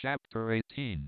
Chapter 18.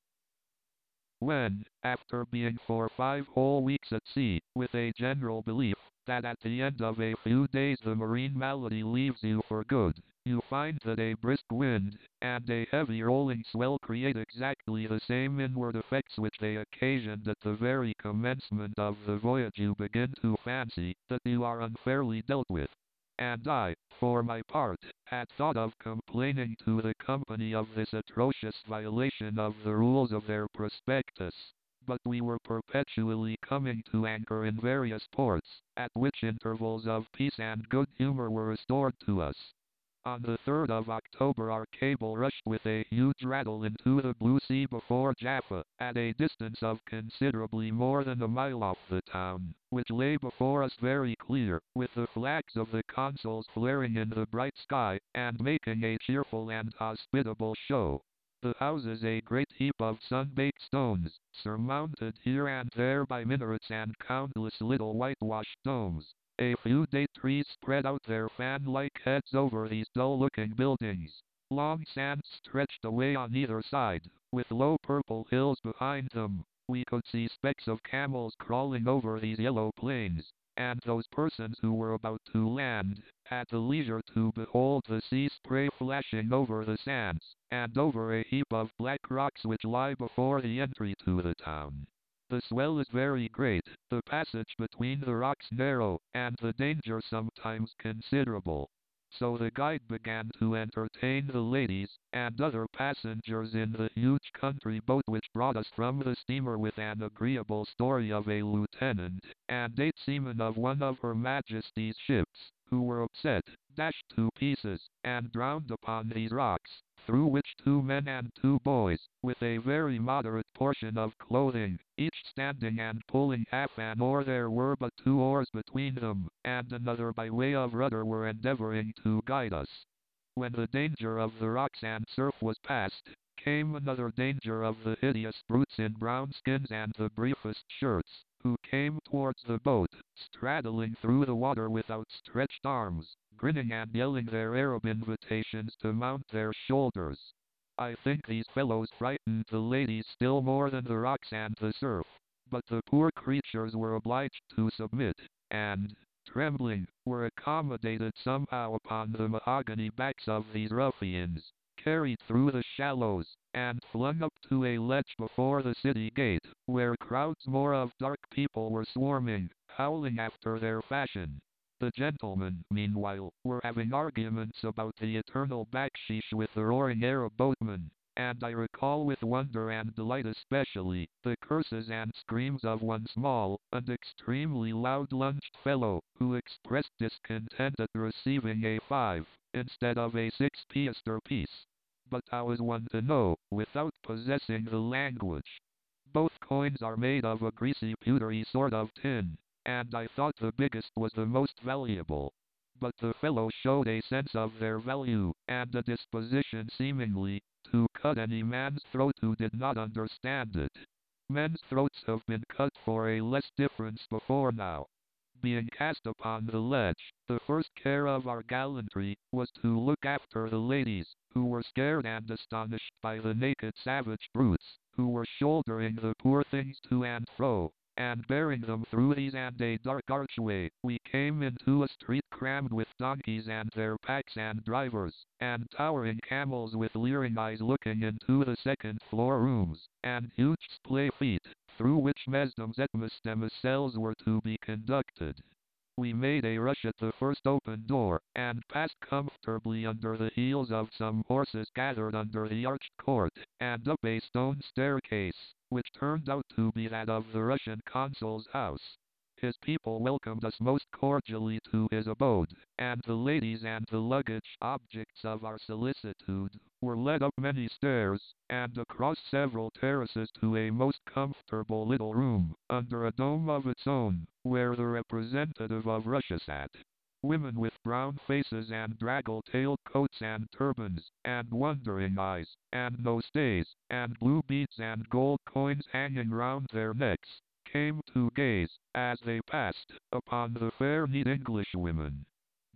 When, after being for 5 whole weeks at sea, with a general belief that at the end of a few days the marine malady leaves you for good, you find that a brisk wind and a heavy rolling swell create exactly the same inward effects which they occasioned at the very commencement of the voyage, you begin to fancy that you are unfairly dealt with. And I, for my part, had thought of complaining to the company of this atrocious violation of the rules of their prospectus. But we were perpetually coming to anchor in various ports, at which intervals of peace and good humor were restored to us. On the 3rd of October our cable rushed with a huge rattle into the blue sea before Jaffa, at a distance of considerably more than a mile off the town, which lay before us very clear, with the flags of the consuls flaring in the bright sky, and making a cheerful and hospitable show. The houses a great heap of sun-baked stones, surmounted here and there by minarets and countless little whitewashed domes. A few date trees spread out their fan-like heads over these dull-looking buildings. Long sands stretched away on either side, with low purple hills behind them. We could see specks of camels crawling over these yellow plains, and those persons who were about to land had the leisure to behold the sea spray flashing over the sands, and over a heap of black rocks which lie before the entry to the town. The swell is very great, the passage between the rocks narrow, and the danger sometimes considerable. So the guide began to entertain the ladies and other passengers in the huge country boat which brought us from the steamer with an agreeable story of a lieutenant and 8 seamen of one of Her Majesty's ships, who were upset, dashed to pieces, and drowned upon these rocks, through which 2 men and 2 boys, with a very moderate portion of clothing, each standing and pulling half an oar, there were but 2 oars between them, and another by way of rudder, were endeavoring to guide us. When the danger of the rocks and surf was past, came another danger of the hideous brutes in brown skins and the briefest shirts, who came towards the boat, straddling through the water with outstretched arms, grinning and yelling their Arab invitations to mount their shoulders. I think these fellows frightened the ladies still more than the rocks and the surf, but the poor creatures were obliged to submit, and, trembling, were accommodated somehow upon the mahogany backs of these ruffians, carried through the shallows, and flung up to a ledge before the city gate, where crowds more of dark people were swarming, howling after their fashion. The gentlemen, meanwhile, were having arguments about the eternal backsheesh with the roaring Arab boatmen, and I recall with wonder and delight especially the curses and screams of one small and extremely loud-lunged fellow, who expressed discontent at receiving a 5 instead of a 6 piastre piece. But how is one to know, without possessing the language? Both coins are made of a greasy pewtery sort of tin, and I thought the biggest was the most valuable. But the fellow showed a sense of their value, and a disposition seemingly to cut any man's throat who did not understand it. Men's throats have been cut for a less difference before now. Being cast upon the ledge, the first care of our gallantry was to look after the ladies, who were scared and astonished by the naked savage brutes, who were shouldering the poor things to and fro, and bearing them through these and a dark archway. We came into a street crammed with donkeys and their packs and drivers, and towering camels with leering eyes looking into the second-floor rooms, and huge splay feet, through which mesdoms et cells were to be conducted. We made a rush at the first open door, and passed comfortably under the heels of some horses gathered under the arched court, and up a stone staircase, which turned out to be that of the Russian consul's house. His people welcomed us most cordially to his abode, and the ladies and the luggage, objects of our solicitude, were led up many stairs, and across several terraces to a most comfortable little room, under a dome of its own, where the representative of Russia sat. Women with brown faces and draggle-tailed coats and turbans, and wondering eyes, and nosedays, and blue beads and gold coins hanging round their necks, came to gaze, as they passed, upon the fair neat Englishwomen.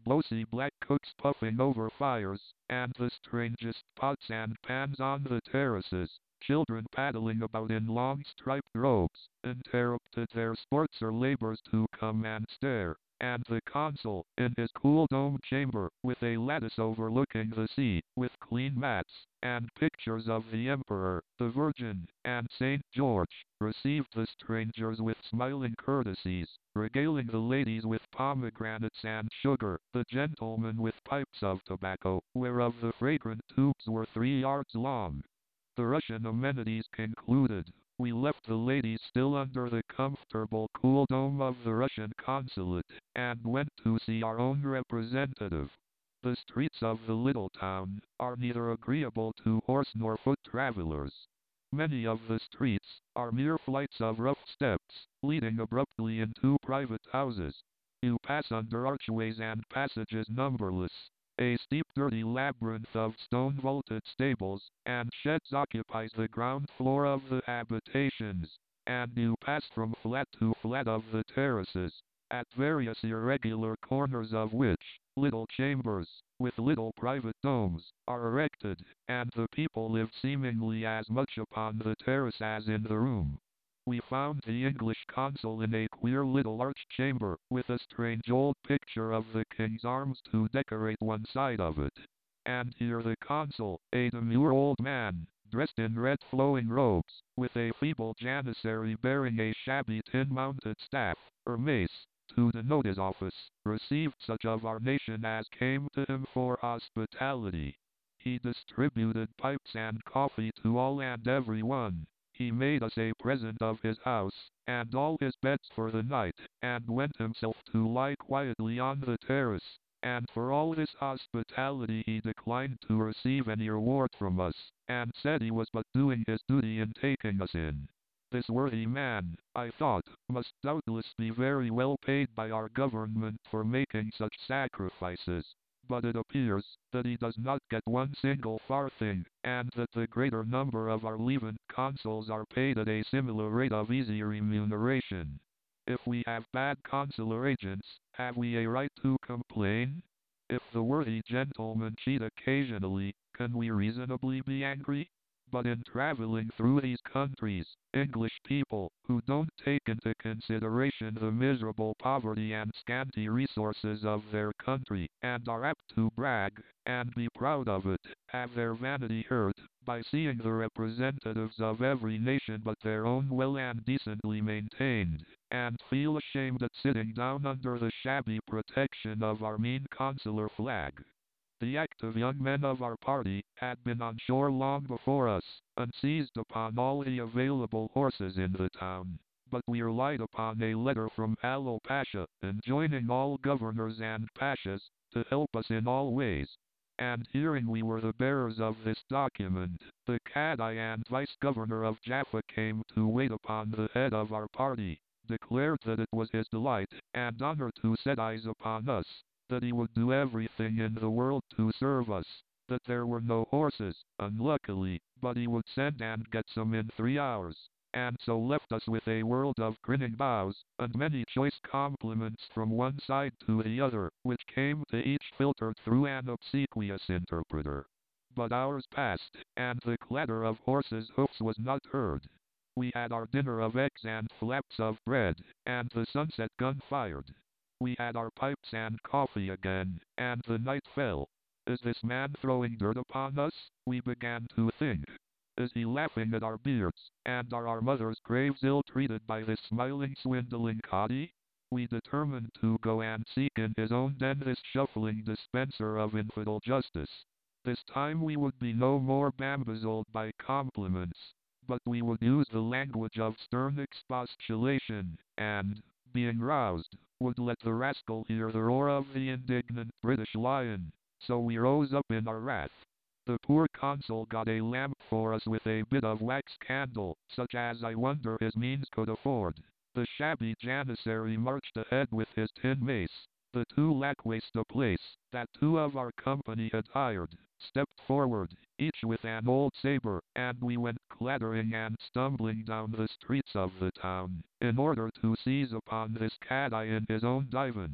glossy black cooks puffing over fires, and the strangest pots and pans on the terraces. Children paddling about in long striped robes, interrupted their sports or labors to come and stare, and the consul, in his cool domed chamber, with a lattice overlooking the sea, with clean mats, and pictures of the Emperor, the Virgin, and St. George, received the strangers with smiling courtesies, regaling the ladies with pomegranates and sugar, the gentlemen with pipes of tobacco, whereof the fragrant tubes were 3 yards long. The Russian amenities concluded, we left the ladies still under the comfortable cool dome of the Russian consulate, and went to see our own representative. The streets of the little town are neither agreeable to horse nor foot travelers. Many of the streets are mere flights of rough steps, leading abruptly into private houses. You pass under archways and passages numberless. A steep dirty labyrinth of stone-vaulted stables and sheds occupies the ground floor of the habitations, and you pass from flat to flat of the terraces, at various irregular corners of which, little chambers, with little private domes, are erected, and the people live seemingly as much upon the terrace as in the room. We found the English consul in a queer little arched chamber, with a strange old picture of the king's arms to decorate one side of it. And here the consul, a demure old man, dressed in red flowing robes, with a feeble janissary bearing a shabby tin-mounted staff, or mace, to denote his office, received such of our nation as came to him for hospitality. He distributed pipes and coffee to all and every one. He made us a present of his house, and all his beds for the night, and went himself to lie quietly on the terrace, and for all his hospitality he declined to receive any reward from us, and said he was but doing his duty in taking us in. This worthy man, I thought, must doubtless be very well paid by our government for making such sacrifices, but it appears that he does not get one single farthing, and that the greater number of our Levant consuls are paid at a similar rate of easy remuneration. If we have bad consular agents, have we a right to complain? If the worthy gentlemen cheat occasionally, can we reasonably be angry? But in traveling through these countries, English people, who don't take into consideration the miserable poverty and scanty resources of their country, and are apt to brag, and be proud of it, have their vanity hurt, by seeing the representatives of every nation but their own well and decently maintained, and feel ashamed at sitting down under the shabby protection of our mean consular flag. The active young men of our party had been on shore long before us, and seized upon all the available horses in the town. But we relied upon a letter from Alo Pasha, enjoining all governors and pashas to help us in all ways. And hearing we were the bearers of this document, the Cadi and vice-governor of Jaffa came to wait upon the head of our party, declared that it was his delight and honor to set eyes upon us, that he would do everything in the world to serve us, that there were no horses, unluckily, but he would send and get some in 3 hours, and so left us with a world of grinning bows, and many choice compliments from one side to the other, which came to each filtered through an obsequious interpreter. But hours passed, and the clatter of horses' hoofs was not heard. We had our dinner of eggs and flaps of bread, and the sunset gun fired. We had our pipes and coffee again, and the night fell. Is this man throwing dirt upon us? We began to think. Is he laughing at our beards, and are our mothers' graves ill-treated by this smiling swindling Cadi? We determined to go and seek in his own den this shuffling dispenser of infidel justice. This time we would be no more bamboozled by compliments, but we would use the language of stern expostulation, and, being roused, would let the rascal hear the roar of the indignant British lion. So we rose up in our wrath. The poor consul got a lamp for us with a bit of wax candle, such as I wonder his means could afford. The shabby janissary marched ahead with his tin mace. The 2 lacqueys de place, that 2 of our company had hired, stepped forward, each with an old saber, and we went clattering and stumbling down the streets of the town, in order to seize upon this Cadi in his own divan.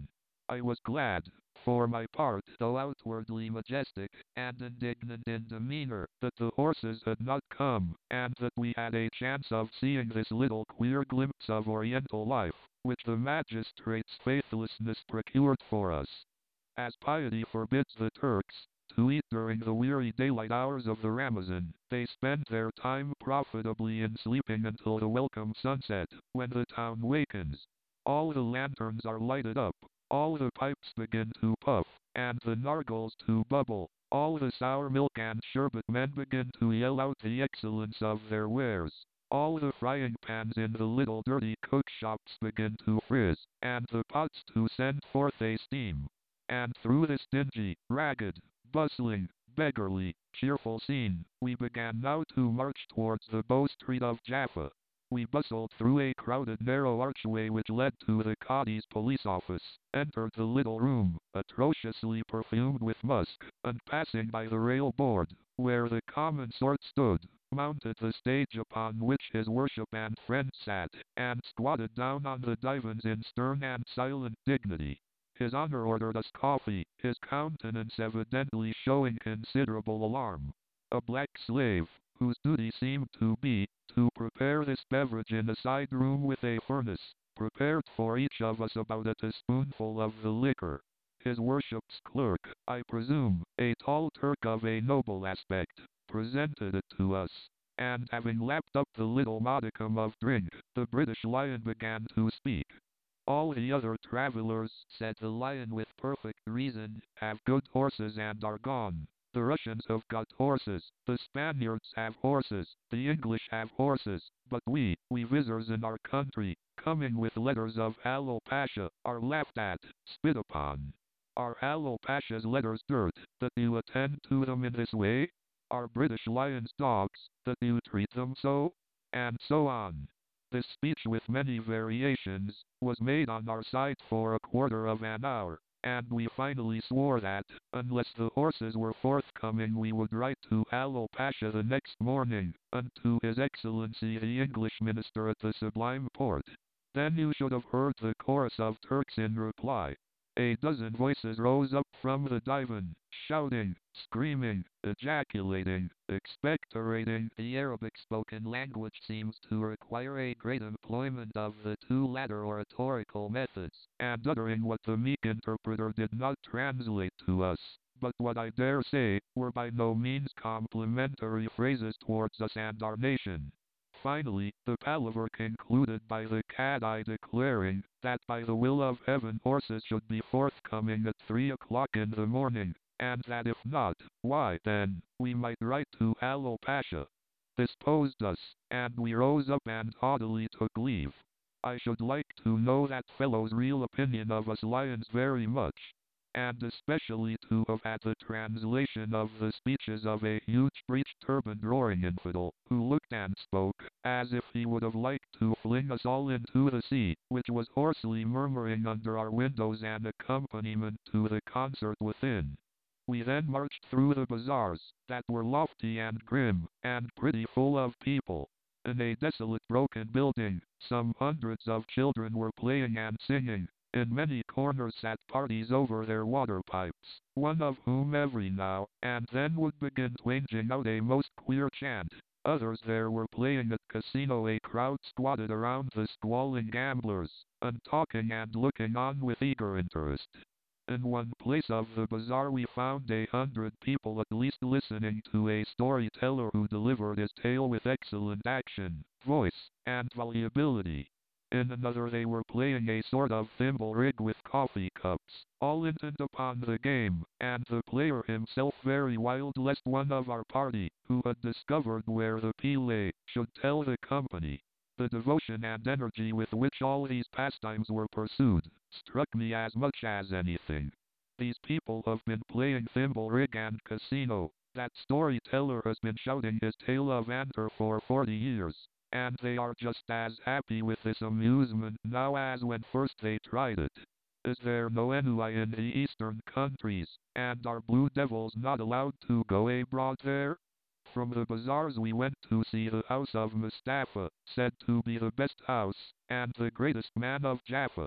I was glad, for my part, though outwardly majestic and indignant in demeanor, that the horses had not come, and that we had a chance of seeing this little queer glimpse of Oriental life, which the magistrate's faithlessness procured for us. As piety forbids the Turks to eat during the weary daylight hours of the Ramazan, they spend their time profitably in sleeping until the welcome sunset, when the town wakens. All the lanterns are lighted up, all the pipes begin to puff, and the nargils to bubble, all the sour milk and sherbet men begin to yell out the excellence of their wares. All the frying pans in the little dirty cook shops begin to frizz, and the pots to send forth a steam. And through this dingy, ragged, bustling, beggarly, cheerful scene, we began now to march towards the Bow Street of Jaffa. We bustled through a crowded narrow archway which led to the Cadi's police office, entered the little room, atrociously perfumed with musk, and passing by the rail board, where the common sort stood, mounted the stage upon which his worship and friend sat, and squatted down on the divans in stern and silent dignity. His Honor ordered us coffee, his countenance evidently showing considerable alarm. A black slave, whose duty seemed to be to prepare this beverage in a side room with a furnace, prepared for each of us about a teaspoonful of the liquor. His worship's clerk, I presume, a tall Turk of a noble aspect, presented it to us. And having lapped up the little modicum of drink, the British Lion began to speak. All the other travelers, said the Lion with perfect reason, have good horses and are gone. The Russians have got horses, the Spaniards have horses, the English have horses, but we visitors in our country, coming with letters of Halil Pasha, are laughed at, spit upon. Are Halil Pasha's letters dirt, that you attend to them in this way? Are British Lions dogs, that you treat them so? And so on. This speech with many variations, was made on our side for a quarter of an hour, and we finally swore that, unless the horses were forthcoming we would write to Halil Pasha the next morning, and to His Excellency the English Minister at the Sublime Porte. Then you should have heard the chorus of Turks in reply. A dozen voices rose up from the divan, shouting, screaming, ejaculating, expectorating. The Arabic spoken language seems to require a great employment of the two latter oratorical methods, and uttering what the meek interpreter did not translate to us, but what I dare say, were by no means complimentary phrases towards us and our nation. Finally, the palaver concluded by the Cadi declaring that by the will of heaven horses should be forthcoming at 3 o'clock in the morning, and that if not, why then, we might write to Halil Pasha. This posed us, and we rose up and haughtily took leave. I should like to know that fellow's real opinion of us lions very much, and especially to have had the translation of the speeches of a huge breeched turbaned roaring infidel, who looked and spoke, as if he would have liked to fling us all into the sea, which was hoarsely murmuring under our windows an accompaniment to the concert within. We then marched through the bazaars, that were lofty and grim, and pretty full of people. In a desolate broken building, some hundreds of children were playing and singing. In many corners sat parties over their water pipes, one of whom every now and then would begin twanging out a most queer chant. Others there were playing at casino. A crowd squatted around the squalling gamblers, and talking and looking on with eager interest. In one place of the bazaar we found 100 people at least listening to a storyteller who delivered his tale with excellent action, voice, and volubility. In another they were playing a sort of thimble rig with coffee cups, all intent upon the game, and the player himself very wild lest one of our party, who had discovered where the pea lay, should tell the company. The devotion and energy with which all these pastimes were pursued, struck me as much as anything. These people have been playing thimble rig and casino, that storyteller has been shouting his tale of Enter for 40 years, and they are just as happy with this amusement now as when first they tried it. Is there no ennui in the eastern countries, and are blue devils not allowed to go abroad there? From the bazaars we went to see the house of Mustafa, said to be the best house, and the greatest man of Jaffa.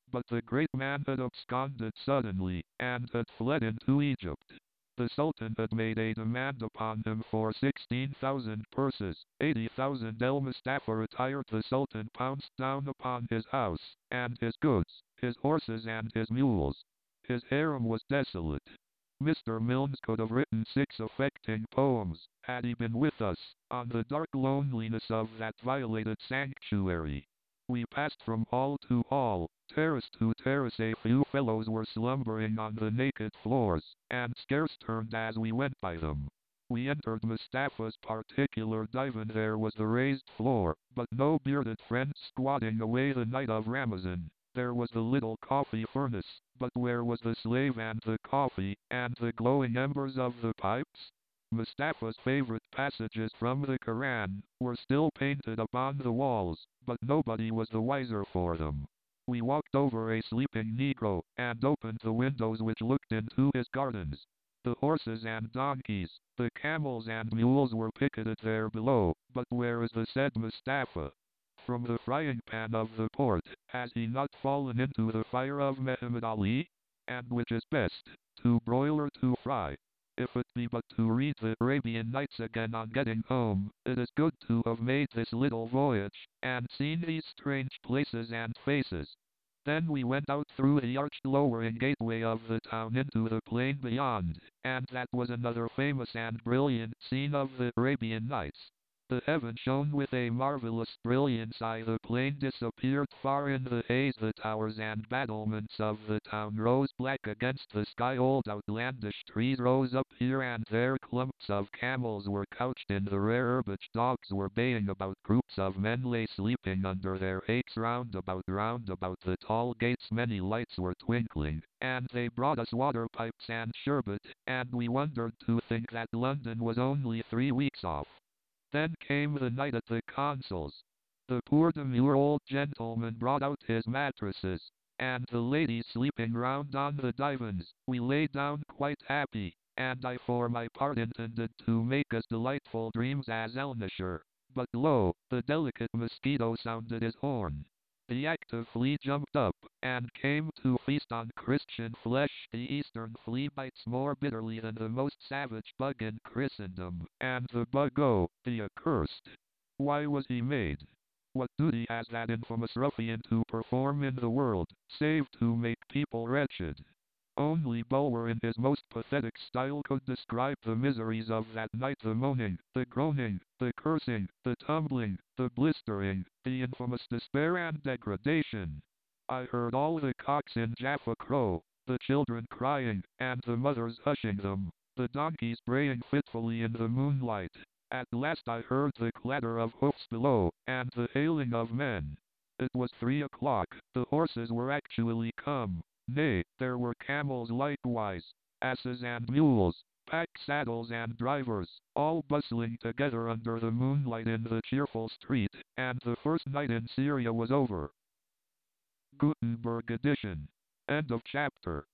But the great man had absconded suddenly, and had fled into Egypt. The Sultan had made a demand upon him for 16,000 purses, 80,000 El Mustafa retired. The Sultan pounced down upon his house, and his goods, his horses and his mules. His harem was desolate. Mr. Milnes could have written 6 affecting poems, had he been with us, on the dark loneliness of that violated sanctuary. We passed from hall to hall, terrace to terrace. A few fellows were slumbering on the naked floors, and scarce turned as we went by them. We entered Mustafa's particular divan. There was the raised floor, but no bearded friend squatting away the night of Ramazan. There was the little coffee furnace, but where was the slave and the coffee, and the glowing embers of the pipes? Mustafa's favorite passages from the Koran were still painted upon the walls, but nobody was the wiser for them. We walked over a sleeping Negro, and opened the windows which looked into his gardens. The horses and donkeys, the camels and mules were picketed there below, but where is the said Mustafa? From the frying pan of the Porte, has he not fallen into the fire of Muhammad Ali? And which is best, to broil or to fry? If it be but to read the Arabian Nights again on getting home, it is good to have made this little voyage, and seen these strange places and faces. Then we went out through the arched lowering gateway of the town into the plain beyond, and that was another famous and brilliant scene of the Arabian Nights. The heaven shone with a marvelous brilliance. The plain disappeared far in the haze. The towers and battlements of the town rose black against the sky. Old outlandish trees rose up here and there. Clumps of camels were couched in the rare herbage. Dogs were baying about. Groups of men lay sleeping under their hates. Round about the tall gates many lights were twinkling, and they brought us water pipes and sherbet, and we wondered to think that London was only 3 weeks off. Then came the night at the consul's. The poor demure old gentleman brought out his mattresses, and the ladies sleeping round on the divans. We lay down quite happy, and I for my part intended to make as delightful dreams as Elnasher. But lo, the delicate mosquito sounded his horn. The active flea jumped up, and came to feast on Christian flesh. The eastern flea bites more bitterly than the most savage bug in Christendom, and the bug, oh, the accursed! Why was he made? What duty has that infamous ruffian to perform in the world, save to make people wretched? Only Bulwer in his most pathetic style could describe the miseries of that night: the moaning, the groaning, the cursing, the tumbling, the blistering, the infamous despair and degradation. I heard all the cocks in Jaffa crow, the children crying, and the mothers hushing them, the donkeys braying fitfully in the moonlight. At last I heard the clatter of hoofs below, and the hailing of men. It was 3 o'clock, the horses were actually come. Nay, there were camels likewise, asses and mules, pack saddles and drivers, all bustling together under the moonlight in the cheerful street, and the first night in Syria was over. Gutenberg edition. End of chapter.